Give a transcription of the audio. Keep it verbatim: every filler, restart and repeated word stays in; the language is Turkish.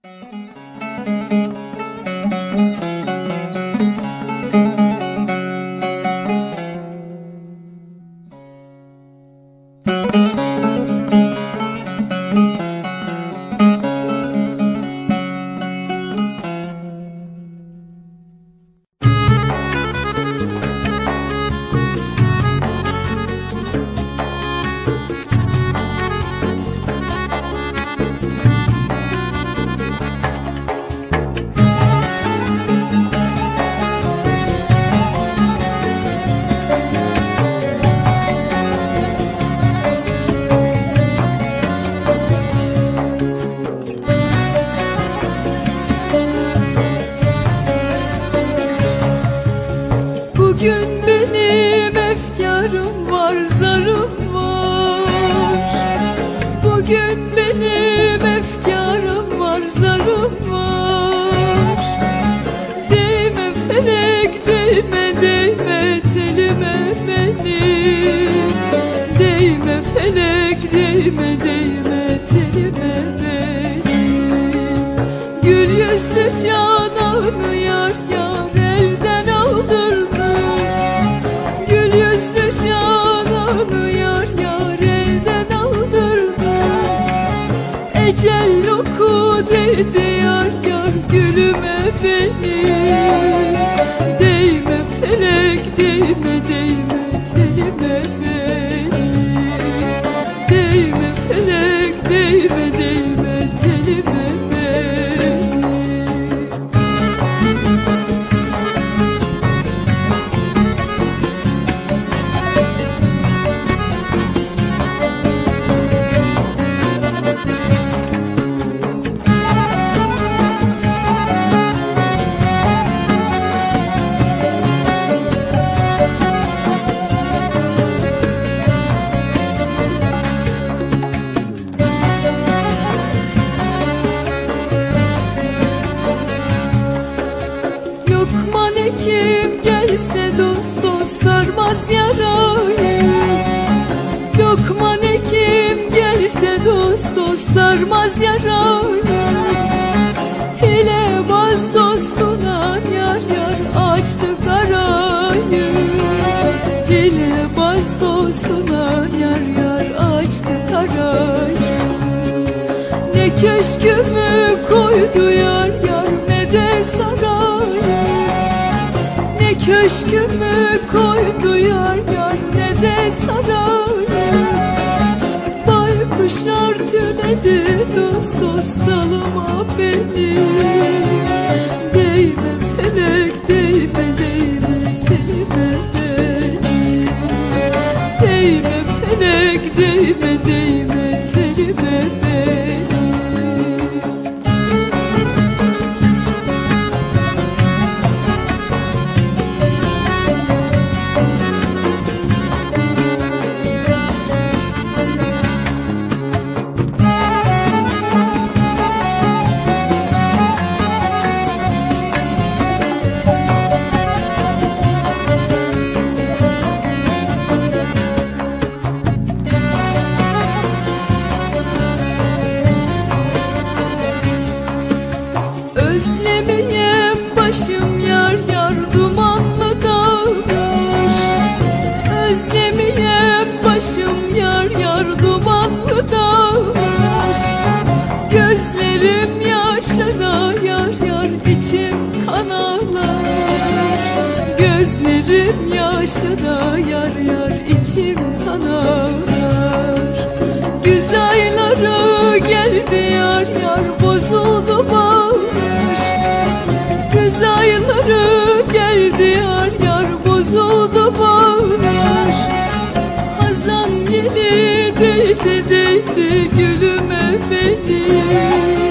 Bugün benim efkarım var, zarım var. Bugün benim efkarım var, zarım var. Değme felek, değme, değme telime benim. Değme felek, değme, değme telime benim. Gül yüzlü cananı yar yar elden aldırdı. Ecel oku değdi yar yar gülüme benim. Değme felek, değme, değme telime benim. Değme felek, değme, değme telime benim. Lokman Hekim gelse dost dost sarmaz yarayı. Lokman Hekim gelse dost dost sarmaz yarayı. Hilebaz dostuna yar yar açtı karayı. Hilebaz dostuna yar yar açtı karayı. Ne köşkümü koydu yar yar ne de sarayı. Ne köşkümü koydu yar yar ne de sarayı. Baykuşlar tünedi dost dost dalıma benim. Değme felek, değme, değme telime benim. Değme felek, değme, değme telime benim. Özlemeyem başım yar yar dumanlı dağlar. Özlemeyem başım yar yar dumanlı dağlar. Gözlerim yaşlı da yar yar içim kan ağlar. Gözlerim yaşlı da yar yar içim kan ağlar. Güz ayları geldi yar yar bozuldu bağlar. Güz ayları geldi yar yar bozuldu bağlar. Hazan yeni değdi değdi gülüme benim.